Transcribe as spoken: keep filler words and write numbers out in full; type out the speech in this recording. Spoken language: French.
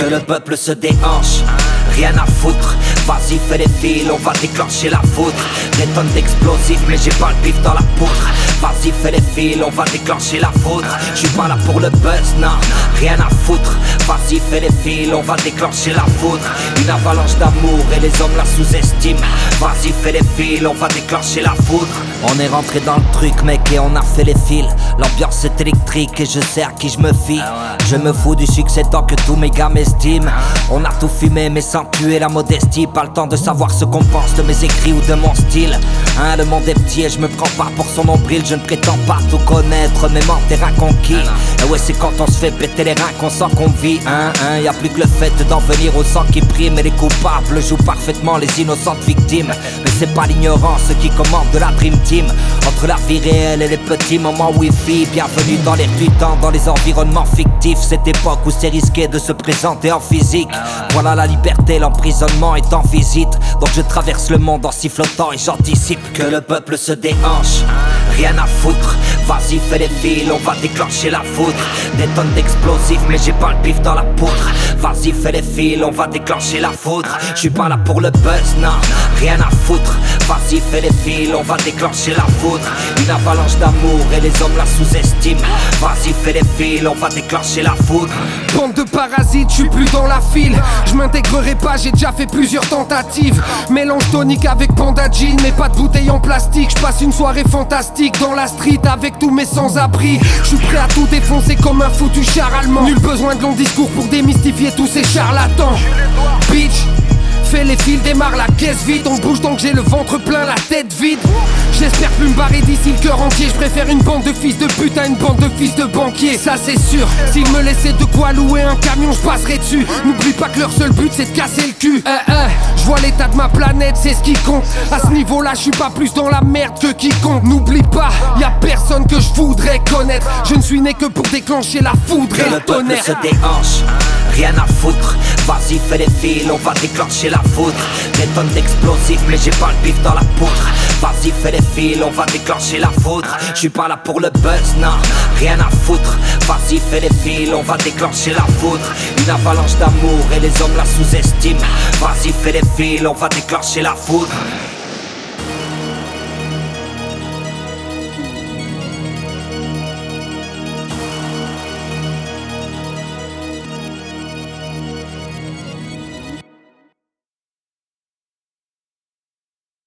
Que le peuple se déhanche, rien à foutre. Vas-y fais les fils, on va déclencher la foudre. Des tonnes d'explosifs mais j'ai pas le pif dans la poudre. Vas-y fais les fils, on va déclencher la foudre. J'suis pas là pour le buzz, non, rien à foutre. Vas-y fais les fils, on va déclencher la foudre. Une avalanche d'amour et les hommes la sous-estiment. Vas-y fais les fils, on va déclencher la foudre. On est rentré dans le truc mec et on a fait les fils. L'ambiance est électrique et je sais à qui je me fie. Je me fous du succès tant que tous mes gars m'estiment. On a tout fumé mais sans tuer la modestie. Pas le temps de savoir ce qu'on pense de mes écrits ou de mon style. Hein, le monde est petit et je me prends pas pour son nombril. Je ne prétends pas tout connaître, mais mon terrain conquis. Et ouais, c'est quand on se fait péter les reins qu'on sent qu'on vit. Hein, hein, y a plus que le fait d'en venir au sang qui prime. Et les coupables jouent parfaitement les innocentes victimes. Mais c'est pas l'ignorance qui commande de la Dream Team. Entre la vie réelle et les petits moments wifi. Bienvenue dans l'air du temps, dans les environnements fictifs. Cette époque où c'est risqué de se présenter en physique. Voilà la liberté, l'emprisonnement est en visite. Donc je traverse le monde en sifflotant et j'anticipe. Que le peuple se déhanche, rien à foutre. Vas-y fais les fils, on va déclencher la foudre. Des tonnes d'explosifs mais j'ai pas le pif dans la poudre. Vas-y fais les fils, on va déclencher la foudre. J'suis pas là pour le buzz, non, rien à foutre. Vas-y fais les fils, on va déclencher la foudre. Une avalanche d'amour et les hommes la sous-estiment. Vas-y fais les fils, on va déclencher la foudre. Bande de parasites, j'suis plus dans la file. J'm'intégrerai pas, j'ai déjà fait plusieurs tentatives. Mélange tonique avec Pandagil, mais pas de bouteille en plastique. J'passe une soirée fantastique dans la street avec tous mes sans-abri. J'suis prêt à tout défoncer comme un foutu char allemand. Nul besoin de long discours pour démystifier tous ces charlatans. Bitch, fais les fils, démarre la caisse vide. On bouge donc j'ai le ventre plein, la tête vide. J'espère plus me barrer d'ici le cœur entier. Je préfère une bande de fils de pute à une bande de fils de banquiers. Ça c'est sûr, s'ils me laissaient de quoi louer un camion, je passerais dessus. N'oublie pas que leur seul but c'est de casser le cul. euh, euh, Je vois l'état de ma planète, c'est ce qui compte. À ce niveau là, je suis pas plus dans la merde que quiconque. N'oublie pas, y a personne que je voudrais connaître. Je ne suis né que pour déclencher la foudre et le tonnerre. Que le peuple se déhanche, rien à foutre. Vas-y fais les fils, on va déclencher la foudre. Des tonnes d'explosifs mais j'ai pas le pif dans la poudre. Vas-y fais les fils, on va déclencher la foudre. J'suis pas là pour le buzz, non, rien à foutre. Vas-y fais les fils, on va déclencher la foudre. Une avalanche d'amour et les hommes la sous-estiment. Vas-y fais les fils, on va déclencher la foudre.